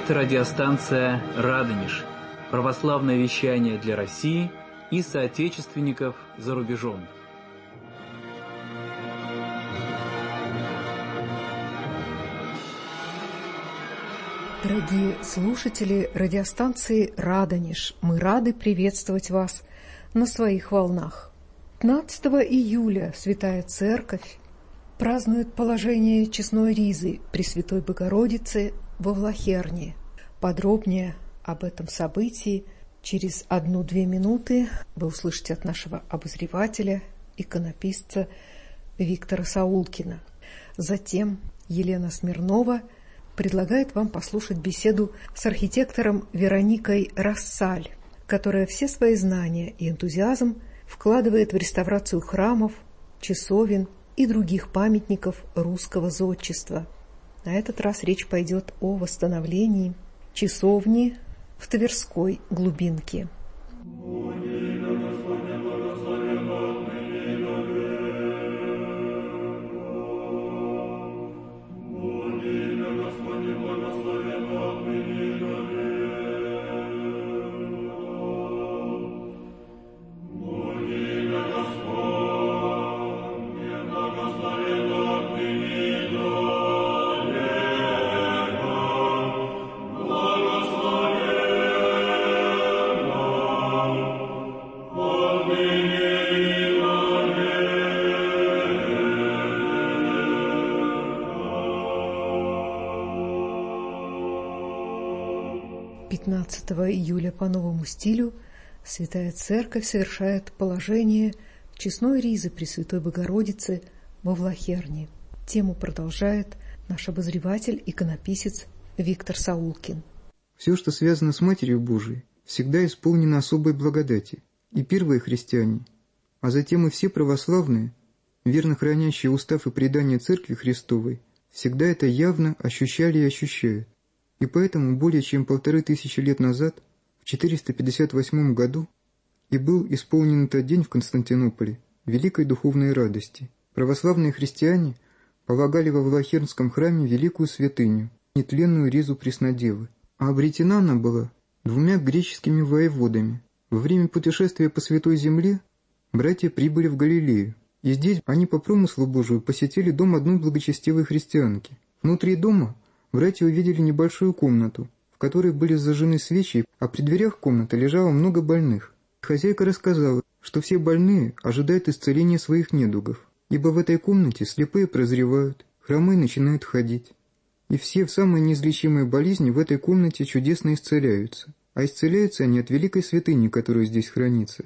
Это радиостанция «Радонеж», православное вещание для России и соотечественников за рубежом. Дорогие слушатели радиостанции «Радонеж», мы рады приветствовать вас на своих волнах. 15 июля Святая Церковь празднует положение честной ризы Пресвятой Богородицы во Влахерне. Подробнее об этом событии через 1-2 минуты вы услышите от нашего обозревателя, иконописца Виктора Саулкина. Затем Елена Смирнова предлагает вам послушать беседу с архитектором Вероникой Рассаль, которая все свои знания и энтузиазм вкладывает в реставрацию храмов, часовен и других памятников русского зодчества. На этот раз речь пойдет о восстановлении часовни в Тверской глубинке. Июля по новому стилю Святая Церковь совершает положение честной ризы Пресвятой Богородицы во Влахерне. Тему продолжает наш обозреватель, иконописец Виктор Саулкин. Все, что связано с Матерью Божией, всегда исполнено особой благодати. И первые христиане, а затем и все православные, верно хранящие устав и предания Церкви Христовой, всегда это явно ощущали и ощущают. И поэтому более чем 1500 лет назад, в 458 году, и был исполнен этот день в Константинополе великой духовной радости. Православные христиане полагали во Влахернском храме великую святыню, нетленную ризу Преснодевы, а обретена она была 2 греческими воеводами. Во время путешествия по Святой Земле братья прибыли в Галилею, и здесь они по промыслу Божию посетили дом одной благочестивой христианки. Внутри дома братья увидели небольшую комнату, в которой были зажжены свечи, а при дверях комнаты лежало много больных. Хозяйка рассказала, что все больные ожидают исцеления своих недугов, ибо в этой комнате слепые прозревают, хромые начинают ходить. И все в самые неизлечимые болезни в этой комнате чудесно исцеляются, а исцеляются они от великой святыни, которая здесь хранится,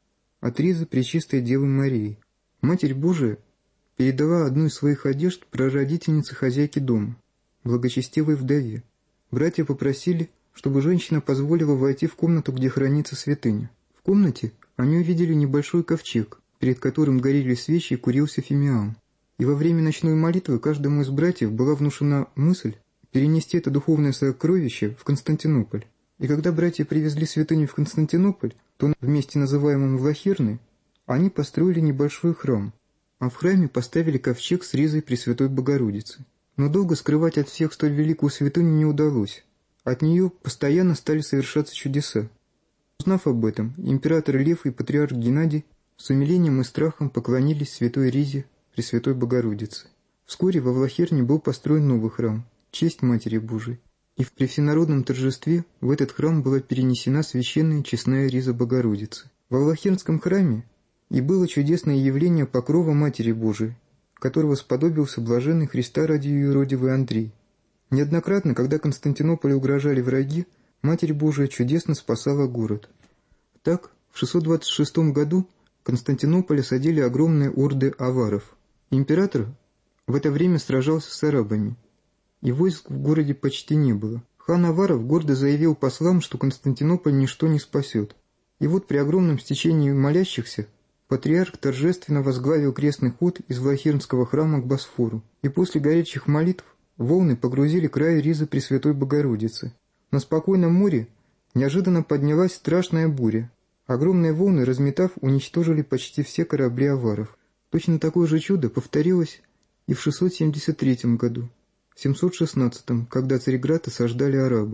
от ризы Пречистой Девы Марии. Матерь Божия передала одну из своих одежд прародительнице хозяйки дома, благочестивой вдове. Братья попросили, чтобы женщина позволила войти в комнату, где хранится святыня. В комнате они увидели небольшой ковчег, перед которым горели свечи и курился фимиам. И во время ночной молитвы каждому из братьев была внушена мысль перенести это духовное сокровище в Константинополь. И когда братья привезли святыню в Константинополь, то в месте, называемом Влахерной, они построили небольшой храм, а в храме поставили ковчег с ризой Пресвятой Богородицы. Но долго скрывать от всех столь великую святыню не удалось. От нее постоянно стали совершаться чудеса. Узнав об этом, император Лев и патриарх Геннадий с умилением и страхом поклонились святой ризе Пресвятой Богородицы. Вскоре во Влахерне был построен новый храм, в честь Матери Божией, и при всенародном торжестве в этот храм была перенесена священная честная риза Богородицы. Во Влахернском храме и было чудесное явление покрова Матери Божией, которого сподобился блаженный Христа ради юродивый Андрей. Неоднократно, когда Константинополю угрожали враги, Матерь Божия чудесно спасала город. Так, в 626 году Константинополь осадили огромные орды аваров. Император в это время сражался с арабами, и войск в городе почти не было. Хан Аваров гордо заявил послам, что Константинополь ничто не спасет. И вот при огромном стечении молящихся патриарх торжественно возглавил крестный ход из Влахернского храма к Босфору, и после горячих молитв волны погрузили край ризы Пресвятой Богородицы. На спокойном море неожиданно поднялась страшная буря. Огромные волны, разметав, уничтожили почти все корабли аваров. Точно такое же чудо повторилось и в 673 году, в 716, когда Царьград осаждали арабы.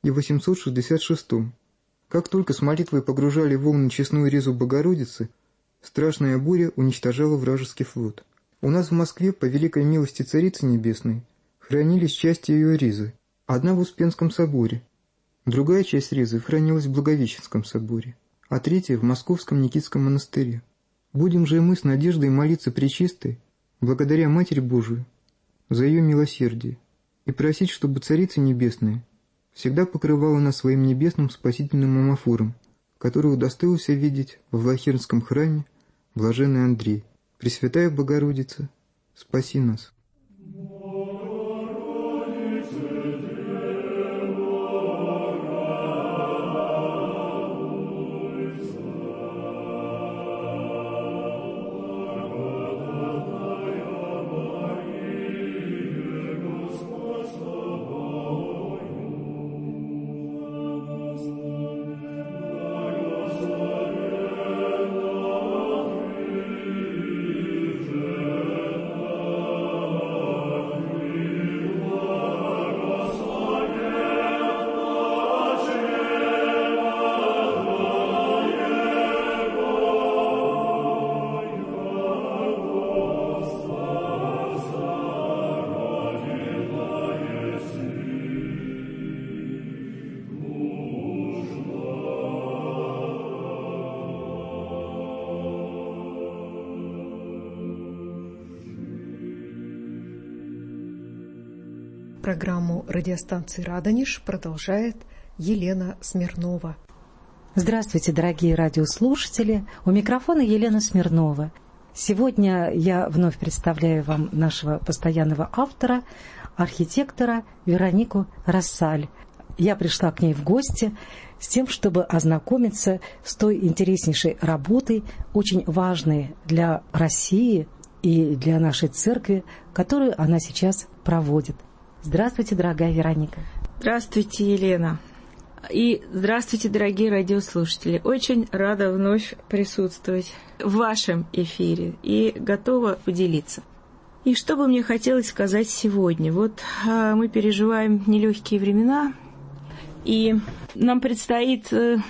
и 866. Как только с молитвой погружали волны честную ризу Богородицы, страшная буря уничтожала вражеский флот. У нас в Москве, по великой милости Царицы Небесной, хранились части ее ризы, одна в Успенском соборе, другая часть ризы хранилась в Благовещенском соборе, а третья в Московском Никитском монастыре. Будем же и мы с надеждой молиться Пречистой, благодаря Матери Божию, за ее милосердие, и просить, чтобы Царица Небесная всегда покрывала нас своим небесным спасительным амафором, который удостоился видеть во Влахернском храме блаженный Андрей. Пресвятая Богородица, спаси нас. Программу радиостанции «Радонеж» продолжает Елена Смирнова. Здравствуйте, дорогие радиослушатели. У микрофона Елена Смирнова. Сегодня я вновь представляю вам нашего постоянного автора, архитектора Веронику Рассаль. Я пришла к ней в гости с тем, чтобы ознакомиться с той интереснейшей работой, очень важной для России и для нашей церкви, которую она сейчас проводит. Здравствуйте, дорогая Вероника. Здравствуйте, Елена. И здравствуйте, дорогие радиослушатели. Очень рада вновь присутствовать в вашем эфире и готова поделиться. И что бы мне хотелось сказать сегодня? Вот мы переживаем нелегкие времена, и нам предстоит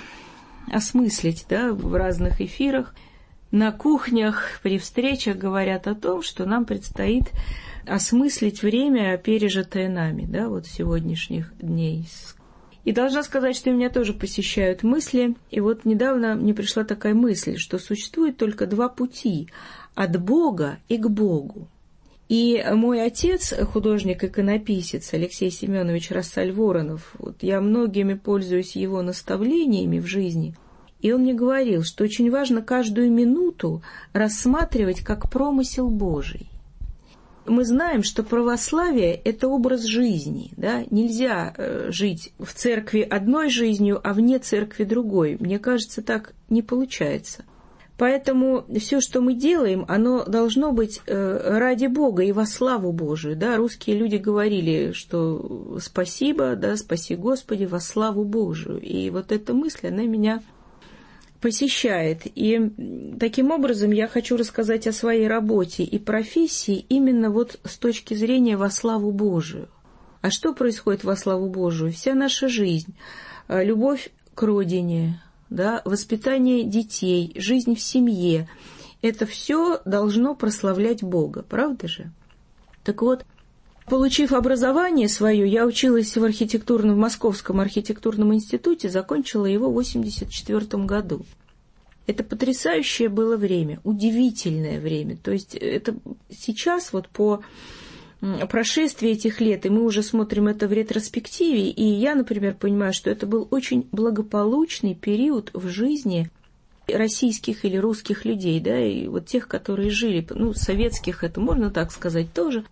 осмыслить, в разных эфирах, на кухнях, при встречах говорят о том, что нам предстоит осмыслить время, пережитое нами, сегодняшних дней. И должна сказать, что меня тоже посещают мысли. И вот недавно мне пришла такая мысль, что существует только два пути – от Бога и к Богу. И мой отец, художник-иконописец Алексей Семенович Рассаль-Воронов, я многими пользуюсь его наставлениями в жизни, и он мне говорил, что очень важно каждую минуту рассматривать как промысел Божий. Мы знаем, что православие – это образ жизни. Нельзя жить в церкви одной жизнью, а вне церкви другой. Мне кажется, так не получается. Поэтому все, что мы делаем, оно должно быть ради Бога и во славу Божию. Русские люди говорили, что спасибо, спаси Господи, во славу Божию. И вот эта мысль, она меня посещает. И таким образом я хочу рассказать о своей работе и профессии именно с точки зрения во славу Божию. А что происходит во славу Божию? Вся наша жизнь, любовь к родине, воспитание детей, жизнь в семье, это все должно прославлять Бога, правда же? Так вот, получив образование свое, я училась в Московском архитектурном институте, закончила его в 1984 году. Это потрясающее было время, удивительное время. То есть это сейчас, по прошествии этих лет, и мы уже смотрим это в ретроспективе, и я, например, понимаю, что это был очень благополучный период в жизни российских или русских людей, и тех, которые жили, советских, это можно так сказать тоже.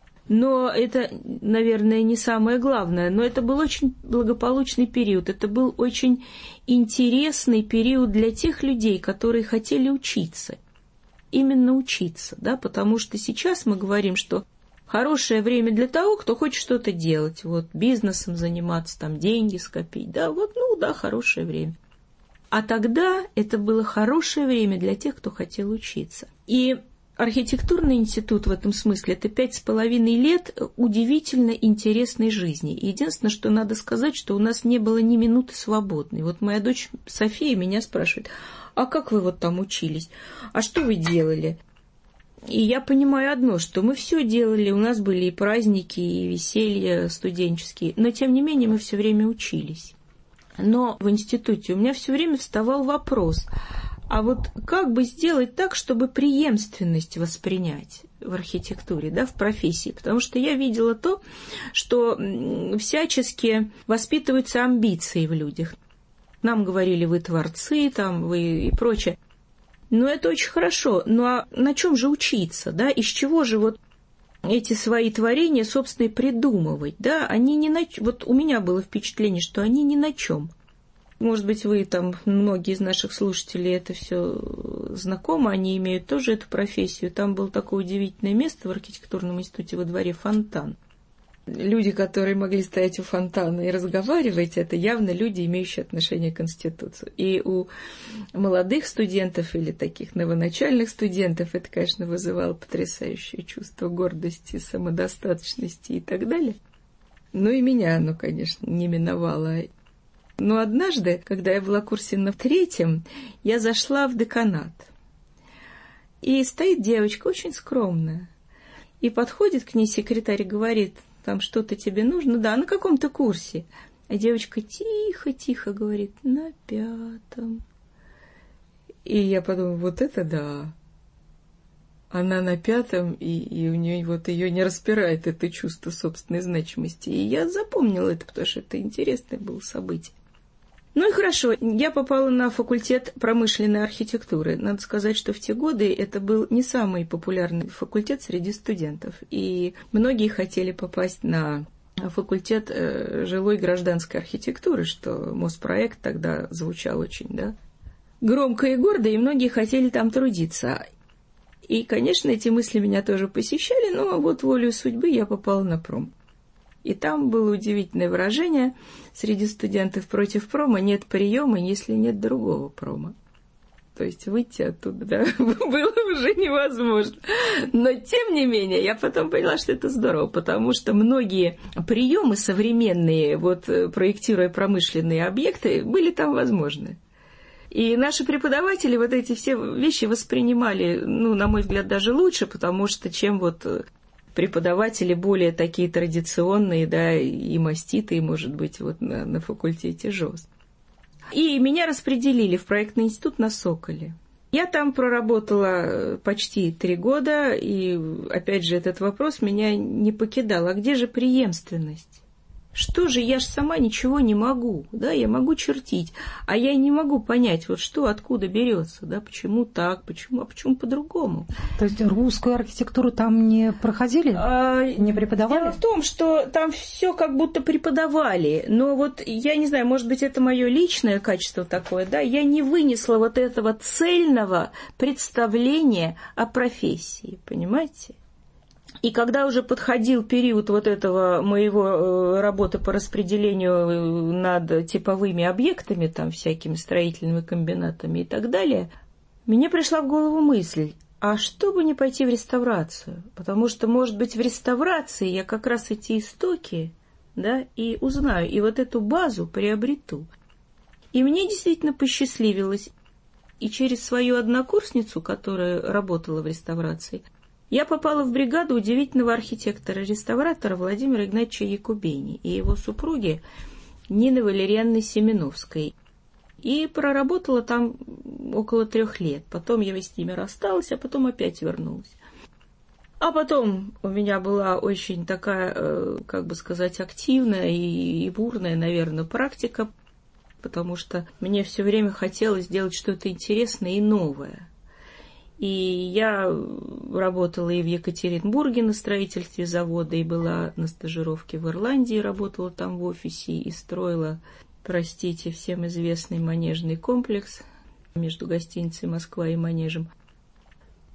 Но это, наверное, не самое главное. Но это был очень благополучный период. Это был очень интересный период для тех людей, которые хотели учиться. Именно учиться, потому что сейчас мы говорим, что хорошее время для того, кто хочет что-то делать. Бизнесом заниматься, деньги скопить. Хорошее время. А тогда это было хорошее время для тех, кто хотел учиться. И Архитектурный институт в этом смысле – это 5,5 лет удивительно интересной жизни. Единственное, что надо сказать, что у нас не было ни минуты свободной. Вот моя дочь София меня спрашивает: а как вы вот там учились? А что вы делали? И я понимаю одно, что мы все делали, у нас были и праздники, и веселья студенческие, но тем не менее мы все время учились. Но в институте у меня все время вставал вопрос: а вот как бы сделать так, чтобы преемственность воспринять в архитектуре, да, в профессии? Потому что я видела то, что всячески воспитываются амбиции в людях. Нам говорили: вы творцы, там, вы и прочее. Но это очень хорошо. Ну а на чем же учиться, да? Из чего же вот эти свои творения, собственно, и придумывать, да? Они не на... Вот у меня было впечатление, что они ни на чем. Может быть, вы там, многие из наших слушателей, это все знакомо, они имеют тоже эту профессию. Там было такое удивительное место в архитектурном институте во дворе — фонтан. Люди, которые могли стоять у фонтана и разговаривать, это явно люди, имеющие отношение к институту. И у молодых студентов или таких новоначальных студентов это, конечно, вызывало потрясающее чувство гордости, самодостаточности и так далее. Ну и меня оно, конечно, не миновало. Но однажды, когда я была в курсе на 3-м, я зашла в деканат. И стоит девочка очень скромная. И подходит к ней секретарь и говорит: там что-то тебе нужно? Да, на каком-то курсе. А девочка тихо-тихо говорит: на 5-м. И я подумала: вот это да. Она на 5-м, и у нее вот ее не распирает это чувство собственной значимости. И я запомнила это, потому что это интересное было событие. Ну и хорошо, я попала на факультет промышленной архитектуры. Надо сказать, что в те годы это был не самый популярный факультет среди студентов. И многие хотели попасть на факультет жилой гражданской архитектуры, что Моспроект тогда звучал очень, да, громко и гордо, и многие хотели там трудиться. И, конечно, эти мысли меня тоже посещали, но вот волею судьбы я попала на пром. И там было удивительное выражение среди студентов: против прома нет приема, если нет другого прома. То есть выйти оттуда, да, было уже невозможно. Но, тем не менее, я потом поняла, что это здорово, потому что многие приемы современные, вот проектируя промышленные объекты, были там возможны. И наши преподаватели вот эти все вещи воспринимали, ну, на мой взгляд, даже лучше, потому что чем вот преподаватели более такие традиционные, да, и маститые, может быть, вот на факультете ЖОС. И меня распределили в проектный институт на Соколе. Я там проработала почти 3 года, и, опять же, этот вопрос меня не покидал. А где же преемственность? Что же, я ж сама ничего не могу, да, я могу чертить, а я не могу понять, вот что, откуда берется, да, почему так, почему по-другому. То есть русскую архитектуру там не проходили, не преподавали? Дело в том, что там все как будто преподавали, но вот, я не знаю, может быть, это мое личное качество такое, да, я не вынесла вот этого цельного представления о профессии, понимаете? И когда уже подходил период вот этого моего работы по распределению над типовыми объектами, там всякими строительными комбинатами и так далее, мне пришла в голову мысль: а что бы не пойти в реставрацию? Потому что, может быть, в реставрации я как раз эти истоки, да, и узнаю, и вот эту базу приобрету. И мне действительно посчастливилось. И через свою однокурсницу, которая работала в реставрации, я попала в бригаду удивительного архитектора-реставратора Владимира Игнатьевича Якубени и его супруги Нины Валерьяновны Семеновской. И проработала там около 3 лет. Потом я с ними рассталась, а потом опять вернулась. А потом у меня была очень такая, как бы сказать, активная и бурная, наверное, практика, потому что мне все время хотелось сделать что-то интересное и новое. И я работала и в Екатеринбурге на строительстве завода, и была на стажировке в Ирландии, работала там в офисе и строила, простите, всем известный манежный комплекс между гостиницей «Москва» и манежем.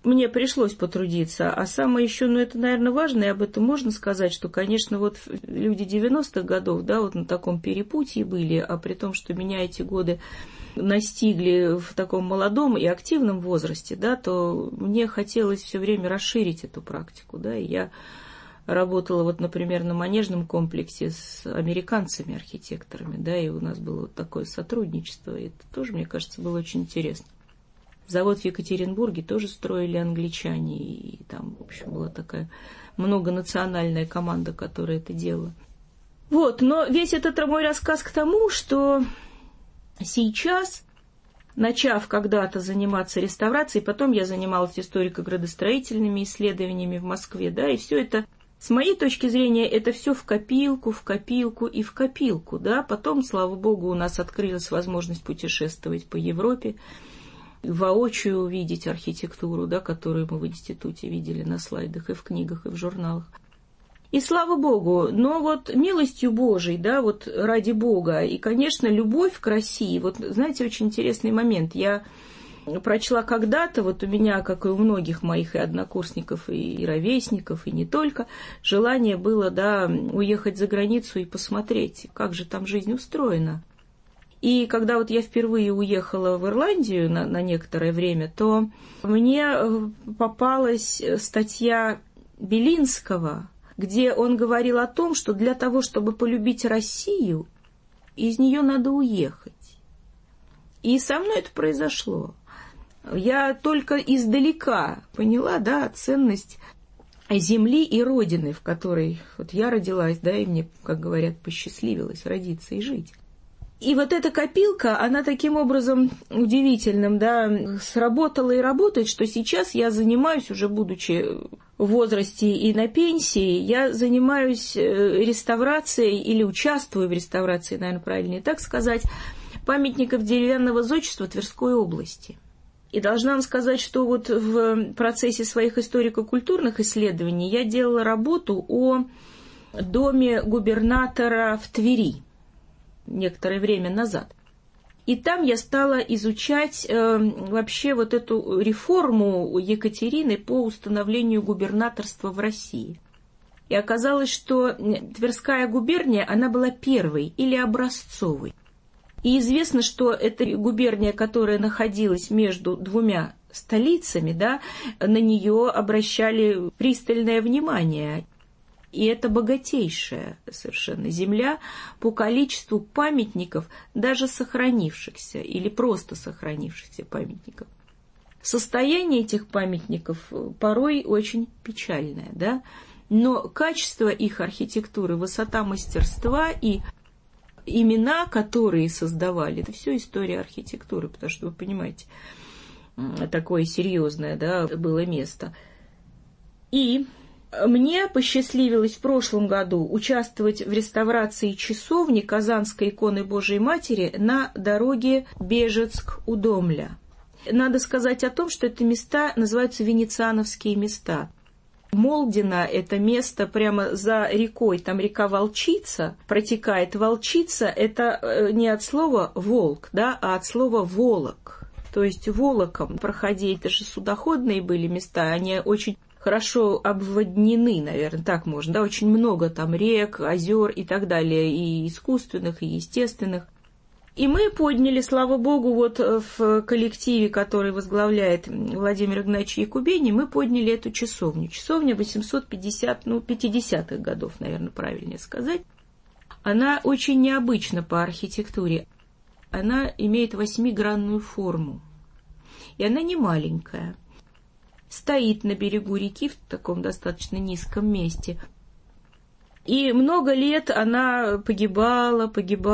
мне пришлось потрудиться. А самое еще, это, наверное, важно, и об этом можно сказать, что, конечно, вот люди 90-х годов, да, вот на таком перепутье были, а при том, что меня эти годы настигли в таком молодом и активном возрасте, да, то мне хотелось все время расширить эту практику, да, и я работала, вот, например, на Манежном комплексе с американцами, архитекторами, да, и у нас было вот такое сотрудничество, и это тоже, мне кажется, было очень интересно. Завод в Екатеринбурге тоже строили англичане, и там, в общем, была такая многонациональная команда, которая это делала. Вот, но весь этот мой рассказ к тому, что сейчас, начав когда-то заниматься реставрацией, потом я занималась историко-градостроительными исследованиями в Москве, да, и все это, с моей точки зрения, это все в копилку и в копилку, да. Потом, слава богу, у нас открылась возможность путешествовать по Европе, воочию увидеть архитектуру, да, которую мы в институте видели на слайдах и в книгах, и в журналах. И слава Богу, но вот милостью Божией, да, вот ради Бога, и, конечно, любовь к России, вот, знаете, очень интересный момент. Я прочла когда-то, вот у меня, как и у многих моих и однокурсников, и ровесников, и не только, желание было, да, уехать за границу и посмотреть, как же там жизнь устроена. И когда вот я впервые уехала в Ирландию на некоторое время, то мне попалась статья Белинского, где он говорил о том, что для того, чтобы полюбить Россию, из нее надо уехать. И со мной это произошло. Я только издалека поняла, да, ценность земли и родины, в которой вот я родилась, да, и мне, как говорят, посчастливилось родиться и жить. И вот эта копилка, она таким образом удивительным, да, сработала и работает, что сейчас я занимаюсь, уже будучи в возрасте и на пенсии, я занимаюсь реставрацией или участвую в реставрации, наверное, правильнее так сказать, памятников деревянного зодчества Тверской области. И должна вам сказать, что вот в процессе своих историко-культурных исследований я делала работу о доме губернатора в Твери некоторое время назад. И там я стала изучать вообще вот эту реформу Екатерины по установлению губернаторства в России. И оказалось, что Тверская губерния, она была первой или образцовой. И известно, что эта губерния, которая находилась между двумя столицами, да, на нее обращали пристальное внимание. И это богатейшая совершенно земля по количеству памятников, даже сохранившихся или просто сохранившихся памятников. Состояние этих памятников порой очень печальное, да? Но качество их архитектуры, высота мастерства и имена, которые создавали, это все история архитектуры, потому что, вы понимаете, такое серьезное, да, было место. И мне посчастливилось в прошлом году участвовать в реставрации часовни Казанской иконы Божией Матери на дороге Бежецк-Удомля. Надо сказать о том, что эти места называются венециановские места. Молдина – это место прямо за рекой, там река Волчица, протекает. Волчица – это не от слова «волк», да, а от слова «волок». То есть волоком проходили, это же судоходные были места, они очень хорошо обводнены, наверное, так можно, да, очень много там рек, озер и так далее, и искусственных, и естественных. И мы подняли, слава богу, вот в коллективе, который возглавляет Владимир Игнатьевич Якубени, мы подняли эту часовню. Часовня 50-х годов, наверное, правильнее сказать. Она очень необычна по архитектуре. Она имеет 8-гранную форму. И она не маленькая. Стоит на берегу реки в таком достаточно низком месте. И много лет она погибала.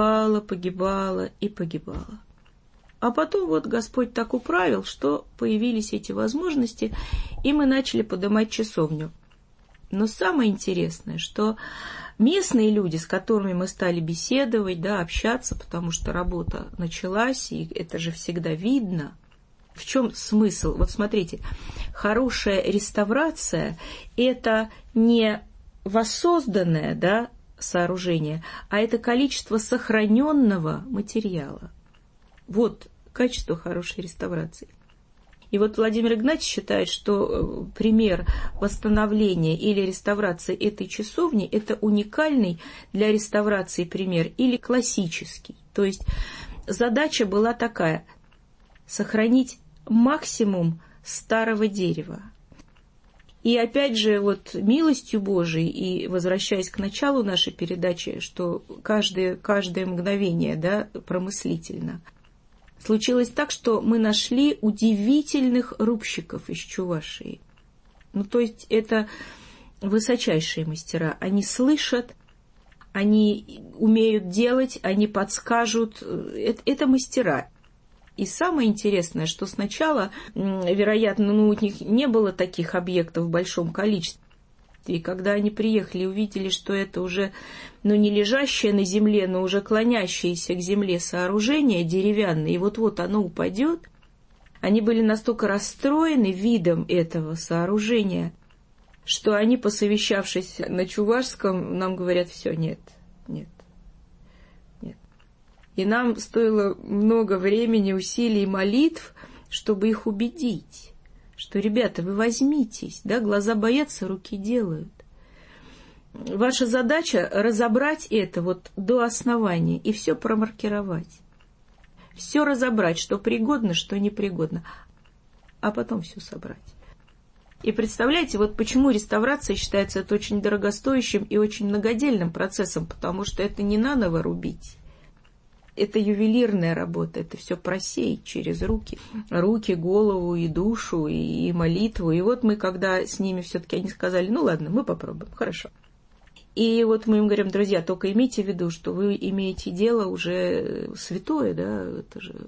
А потом вот Господь так управил, что появились эти возможности, и мы начали поднимать часовню. Но самое интересное, что местные люди, с которыми мы стали беседовать, да, общаться, потому что работа началась, и это же всегда видно. В чем смысл? Вот смотрите, хорошая реставрация – это не воссозданное, да, сооружение, а это количество сохраненного материала. Вот качество хорошей реставрации. И вот Владимир Игнатьевич считает, что пример восстановления или реставрации этой часовни – это уникальный для реставрации пример или классический. То есть задача была такая – сохранить максимум старого дерева. И опять же, вот милостью Божией, и возвращаясь к началу нашей передачи, что каждое мгновение, да, промыслительно, случилось так, что мы нашли удивительных рубщиков из Чувашии. Ну, то есть это высочайшие мастера. Они слышат, они умеют делать, они подскажут. Это мастера. И самое интересное, что сначала, вероятно, у них не было таких объектов в большом количестве. И когда они приехали и увидели, что это уже не лежащее на земле, но уже клонящееся к земле сооружение деревянное, и вот-вот оно упадет, они были настолько расстроены видом этого сооружения, что они, посовещавшись на чувашском, нам говорят: все, нет. И нам стоило много времени, усилий и молитв, чтобы их убедить, что, ребята, вы возьмитесь, да, глаза боятся, руки делают. Ваша задача разобрать это вот до основания и все промаркировать. Все разобрать, что пригодно, что непригодно, а потом все собрать. И представляете, вот почему реставрация считается это очень дорогостоящим и очень многодельным процессом, потому что это не наново рубить. Это ювелирная работа, это все просеять через руки, голову и душу, и молитву. И вот мы, когда с ними все-таки они сказали: ну ладно, мы попробуем, хорошо. И вот мы им говорим: друзья, только имейте в виду, что вы имеете дело уже святое, да, это же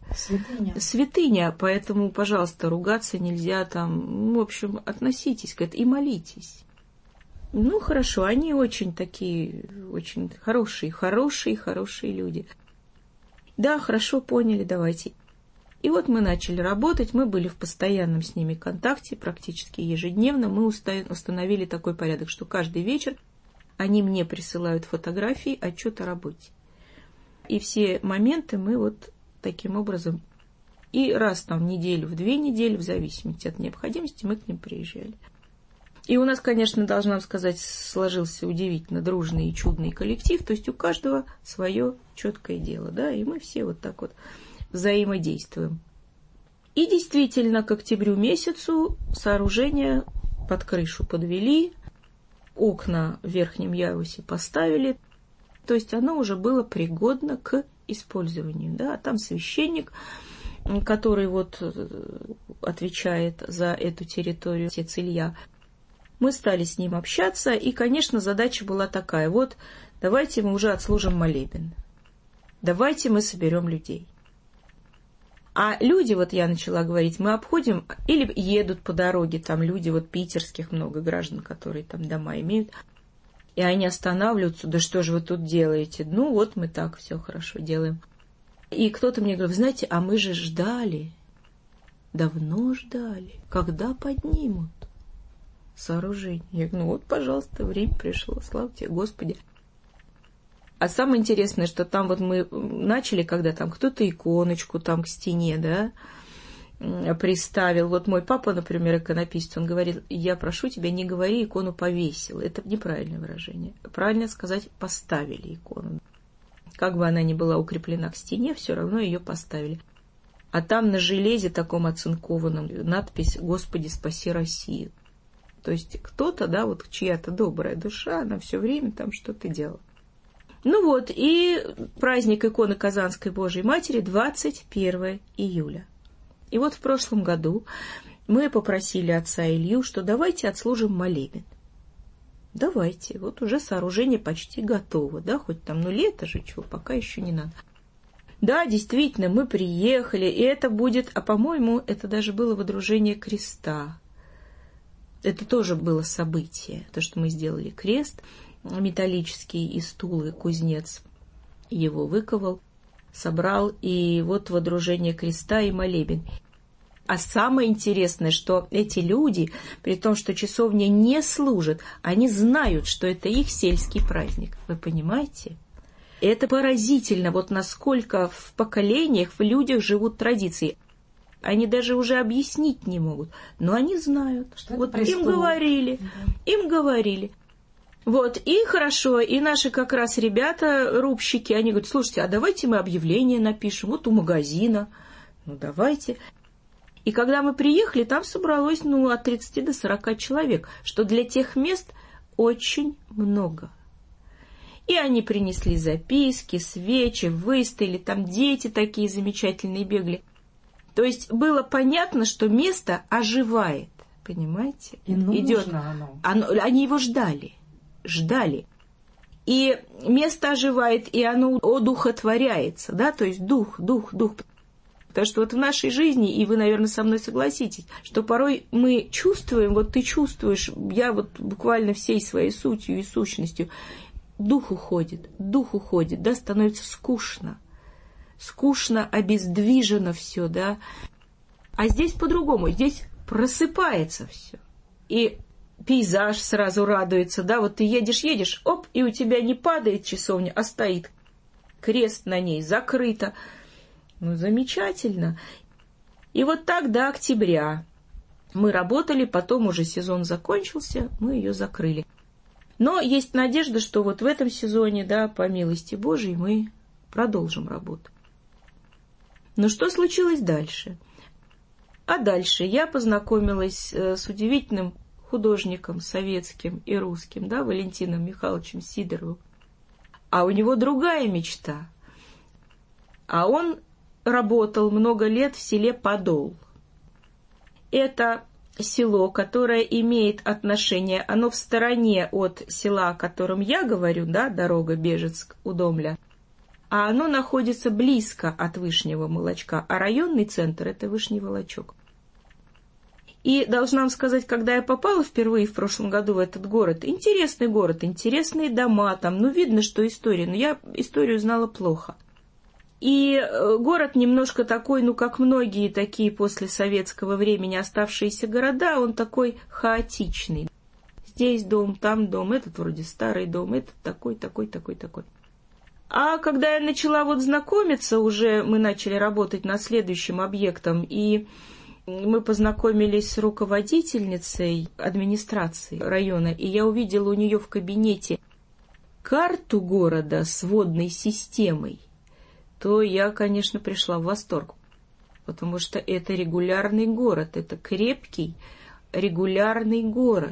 святыня, поэтому, пожалуйста, ругаться нельзя там, в общем, относитесь к этому и молитесь. Ну, хорошо, они очень такие, очень хорошие люди. Да, хорошо, поняли, давайте. И вот мы начали работать, мы были в постоянном с ними контакте, практически ежедневно. Мы установили такой порядок, что каждый вечер они мне присылают фотографии, отчет о работе. И все моменты мы вот таким образом, и раз там в неделю, в 2 недели, в зависимости от необходимости, мы к ним приезжали. И у нас, конечно, должна вам сказать, сложился удивительно дружный и чудный коллектив, то есть у каждого свое четкое дело, да, и мы все вот так вот взаимодействуем. И действительно, к октябрю месяцу сооружение под крышу подвели, окна в верхнем ярусе поставили, то есть оно уже было пригодно к использованию, да, а там священник, который вот отвечает за эту территорию, отец Илья. Мы стали с ним общаться, и, конечно, задача была такая: вот давайте мы уже отслужим молебен, давайте мы соберем людей. А люди, вот я начала говорить, мы обходим или едут по дороге, там люди, вот питерских много граждан, которые там дома имеют, и они останавливаются: да что же вы тут делаете? Ну вот мы так все хорошо делаем. И кто-то мне говорит: вы знаете, а мы же ждали, давно ждали, когда поднимут сооружение. Я говорю: ну вот, пожалуйста, время пришло, слава тебе, Господи. А самое интересное, что там вот мы начали, когда там кто-то иконочку там к стене, да, приставил. Вот мой папа, например, иконописец, он говорит: я прошу тебя, не говори икону повесил. Это неправильное выражение. Правильно сказать, поставили икону. Как бы она ни была укреплена к стене, все равно ее поставили. А там на железе таком оцинкованном надпись: «Господи, спаси Россию». То есть кто-то, да, вот чья-то добрая душа, она все время там что-то делала. Ну вот, и праздник иконы Казанской Божией Матери 21 июля. И вот в прошлом году мы попросили отца Илью, что давайте отслужим молебен. Давайте, вот уже сооружение почти готово, да, хоть там, лето же, чего, пока еще не надо. Да, действительно, мы приехали, и это будет, а по-моему, это даже было водружение креста. Это тоже было событие, то, что мы сделали крест металлический из Тулы, кузнец его выковал, собрал, и вот водружение креста и молебен. А самое интересное, что эти люди, при том, что часовня не служит, они знают, что это их сельский праздник. Вы понимаете? Это поразительно, вот насколько в поколениях, в людях живут традиции. Они даже уже объяснить не могут. Но они знают. Что вот им говорили. Вот, и хорошо, и наши как раз ребята, рубщики, они говорят, слушайте, а давайте мы объявление напишем, вот у магазина, ну давайте. И когда мы приехали, там собралось, от 30 до 40 человек, что для тех мест очень много. И они принесли записки, свечи, выстояли, там дети такие замечательные бегали. То есть было понятно, что место оживает, понимаете? И нужно оно. Они его ждали. И место оживает, и оно одухотворяется, да, то есть дух. Потому что вот в нашей жизни, и вы, наверное, со мной согласитесь, что порой мы чувствуем, вот ты чувствуешь, я вот буквально всей своей сутью и сущностью, дух уходит, да, становится скучно, обездвижено все, да. А здесь по-другому, здесь просыпается все. И пейзаж сразу радуется, да, вот ты едешь, оп, и у тебя не падает часовня, а стоит крест на ней, закрыто. Замечательно. И вот так до октября мы работали, потом уже сезон закончился, мы ее закрыли. Но есть надежда, что вот в этом сезоне, да, по милости Божией, мы продолжим работу. Но что случилось дальше? А дальше я познакомилась с удивительным художником советским и русским, да, Валентином Михайловичем Сидоровым. А у него другая мечта. А он работал много лет в селе Подол. Это село, которое имеет отношение, оно в стороне от села, о котором я говорю, да, дорога Бежецк-Удомля, а оно находится близко от Вышнего Молочка, а районный центр – это Вышний Волочок. И должна вам сказать, когда я попала впервые в прошлом году в этот город, интересные дома, там, видно, что история, но я историю знала плохо. И город немножко такой, как многие такие после советского времени оставшиеся города, он такой хаотичный. Здесь дом, там дом, этот вроде старый дом, этот такой. А когда я начала знакомиться, уже мы начали работать над следующим объектом, и мы познакомились с руководительницей администрации района, и я увидела у нее в кабинете карту города с водной системой, то я, конечно, пришла в восторг, потому что это регулярный город, это крепкий регулярный город.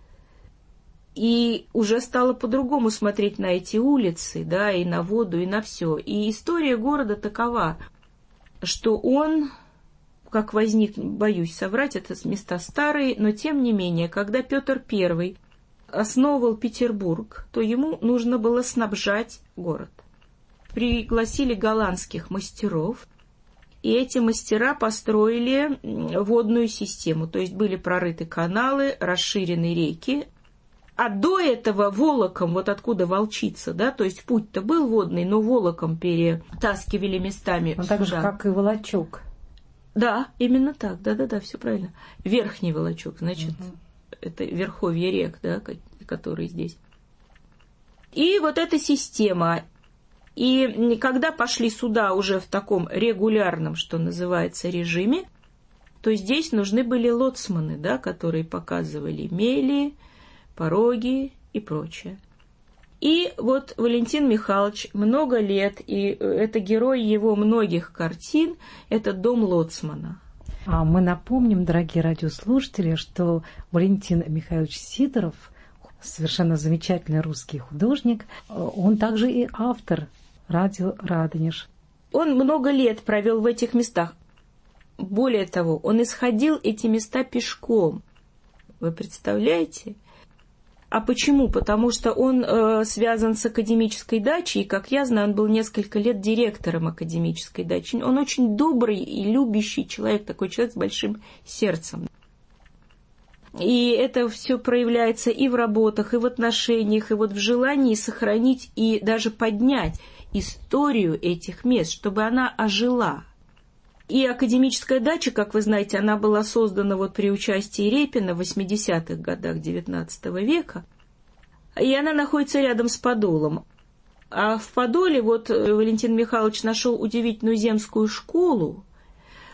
И уже стала по-другому смотреть на эти улицы, да, и на воду, и на все. И история города такова, что он, как возник, боюсь соврать, это места старые, но тем не менее, когда Петр I основывал Петербург, то ему нужно было снабжать город. Пригласили голландских мастеров, и эти мастера построили водную систему, то есть были прорыты каналы, расширены реки. А до этого волоком, вот откуда Волчица, да, то есть путь-то был водный, но волоком перетаскивали местами. Так же, как и Волочок. Да, именно так, да, все правильно. Верхний Волочок, значит, это верховье рек, да, которые здесь. И вот эта система. И когда пошли суда уже в таком регулярном, что называется, режиме, то здесь нужны были лоцманы, да, которые показывали мели, пороги и прочее. И вот Валентин Михайлович много лет, и это герой его многих картин, это дом лоцмана. А мы напомним, дорогие радиослушатели, что Валентин Михайлович Сидоров, совершенно замечательный русский художник, он также и автор радио «Радонеж». Он много лет провел в этих местах. Более того, он исходил эти места пешком. Вы представляете? А почему? Потому что он связан с академической дачей, и, как я знаю, он был несколько лет директором академической дачи. Он очень добрый и любящий человек, такой человек с большим сердцем. И это все проявляется и в работах, и в отношениях, и вот в желании сохранить и даже поднять историю этих мест, чтобы она ожила. И академическая дача, как вы знаете, она была создана вот при участии Репина в 80-х годах XIX века, и она находится рядом с Подолом. А в Подоле вот Валентин Михайлович нашел удивительную земскую школу,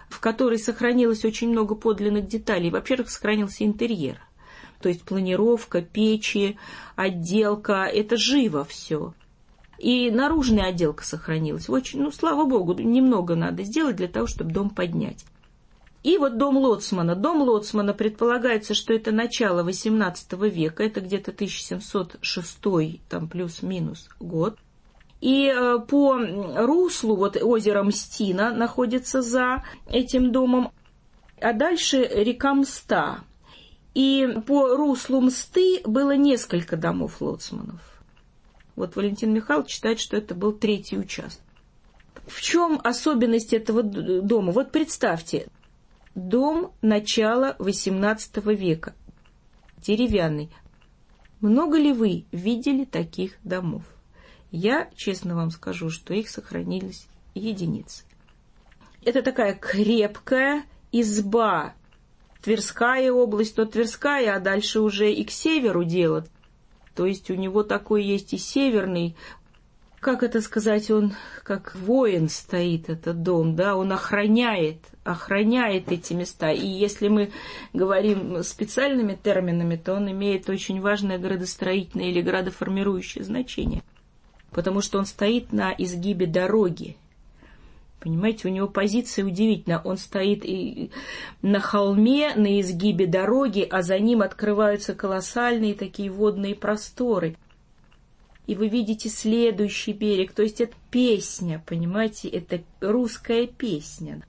в которой сохранилось очень много подлинных деталей. Во-первых, сохранился интерьер. То есть планировка, печи, отделка. Это живо все. И наружная отделка сохранилась. Очень, слава богу, немного надо сделать для того, чтобы дом поднять. И вот дом Лоцмана. Дом Лоцмана предполагается, что это начало XVIII века. Это где-то 1706, там плюс-минус год. И по руслу, вот озеро Мстина находится за этим домом, а дальше река Мста. И по руслу Мсты было несколько домов Лоцманов. Вот Валентин Михайлович считает, что это был третий участок. В чем особенность этого дома? Вот представьте, дом начала XVIII века, деревянный. Много ли вы видели таких домов? Я, честно вам скажу, что их сохранились единицы. Это такая крепкая изба. Тверская область, то Тверская, а дальше уже и к северу дело. То есть у него такой есть и северный, как это сказать, он как воин стоит, этот дом, да, он охраняет эти места. И если мы говорим специальными терминами, то он имеет очень важное градостроительное или градоформирующее значение. Потому что он стоит на изгибе дороги. Понимаете, у него позиция удивительна. Он стоит и на холме, на изгибе дороги, а за ним открываются колоссальные такие водные просторы. И вы видите следующий берег. То есть это песня, понимаете, это русская песня.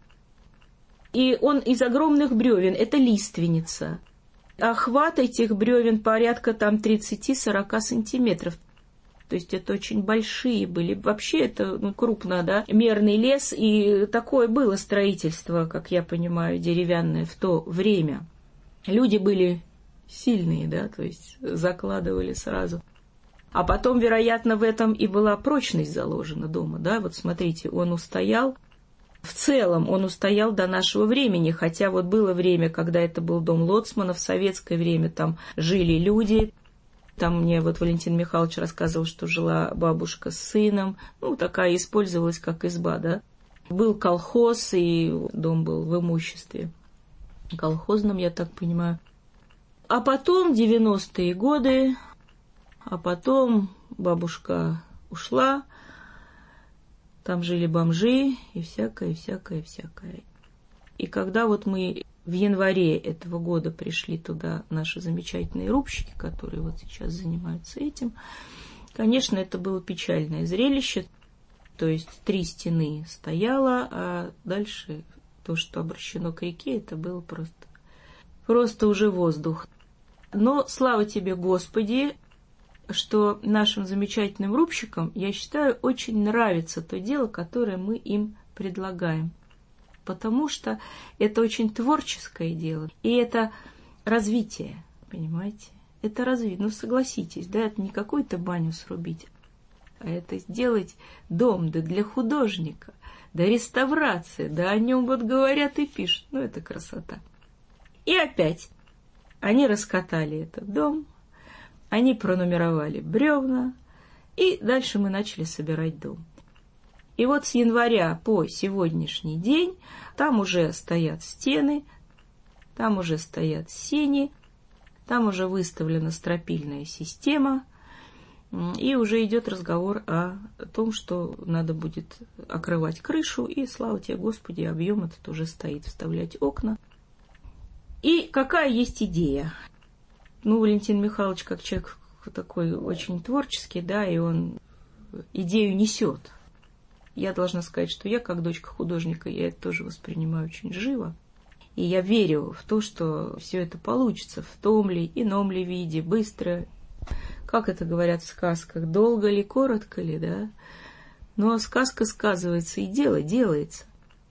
И он из огромных бревен, это лиственница. Охват этих бревен порядка там 30-40 сантиметров. То есть это очень большие были. Вообще это крупно, да, мерный лес. И такое было строительство, как я понимаю, деревянное в то время. Люди были сильные, да, то есть закладывали сразу. А потом, вероятно, в этом и была прочность заложена дома, да. Вот смотрите, он устоял. В целом он устоял до нашего времени. Хотя вот было время, когда это был дом Лоцмана. В советское время там жили люди. Там мне вот Валентин Михайлович рассказывал, что жила бабушка с сыном. Такая использовалась как изба, да. Был колхоз, и дом был в имуществе колхозном, я так понимаю. А потом 90-е годы, а потом бабушка ушла, там жили бомжи и всякое. И когда вот мы в январе этого года пришли туда наши замечательные рубщики, которые вот сейчас занимаются этим. Конечно, это было печальное зрелище. То есть 3 стены стояло, а дальше то, что обращено к реке, это было просто уже воздух. Но слава тебе, Господи, что нашим замечательным рубщикам, я считаю, очень нравится то дело, которое мы им предлагаем. Потому что это очень творческое дело. И это развитие, понимаете? Это развитие. Согласитесь, да, это не какую-то баню срубить, а это сделать дом, да для художника, да реставрация, да о нем вот говорят и пишут. Это красота. И опять они раскатали этот дом, они пронумеровали бревна, и дальше мы начали собирать дом. И вот с января по сегодняшний день там уже стоят стены, там уже стоят сени, там уже выставлена стропильная система, и уже идет разговор о том, что надо будет окрывать крышу, и, слава тебе, Господи, объем этот уже стоит, вставлять окна. И какая есть идея? Валентин Михайлович, как человек такой очень творческий, да, и он идею несет. Я должна сказать, что я, как дочка художника, я это тоже воспринимаю очень живо. И я верю в то, что все это получится в том ли, ином ли виде, быстро. Как это говорят в сказках, долго ли, коротко ли, да? Но сказка сказывается, и дело делается.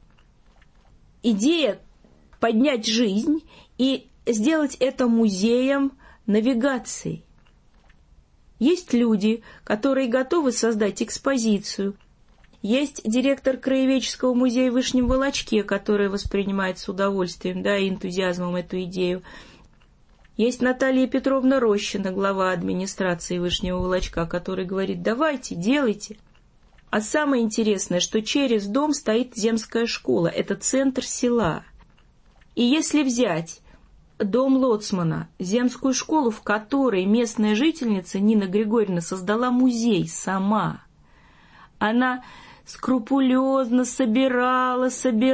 Идея поднять жизнь и сделать это музеем навигации. Есть люди, которые готовы создать экспозицию. Есть директор Краеведческого музея в Вышнем Волочке, который воспринимает с удовольствием, да, и энтузиазмом эту идею. Есть Наталья Петровна Рощина, глава администрации Вышнего Волочка, который говорит: давайте, делайте. А самое интересное, что через дом стоит земская школа, это центр села. И если взять дом лоцмана, земскую школу, в которой местная жительница Нина Григорьевна создала музей сама, она скрупулезно собирала